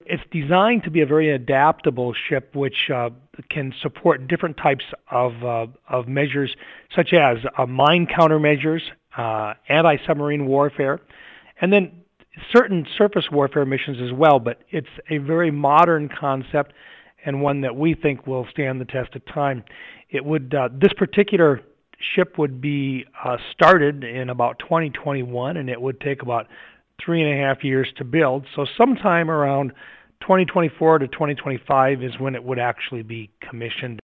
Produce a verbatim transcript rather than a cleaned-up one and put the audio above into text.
It's designed to be a very adaptable ship which uh, can support different types of, uh, of measures, such as uh, mine countermeasures, uh, anti-submarine warfare, and then certain surface warfare missions as well. But it's a very modern concept and one that we think will stand the test of time. It would uh, this particular ship would be uh, started in about twenty twenty-one, and it would take about three and a half years to build. So sometime around twenty twenty-four to twenty twenty-five is when it would actually be commissioned.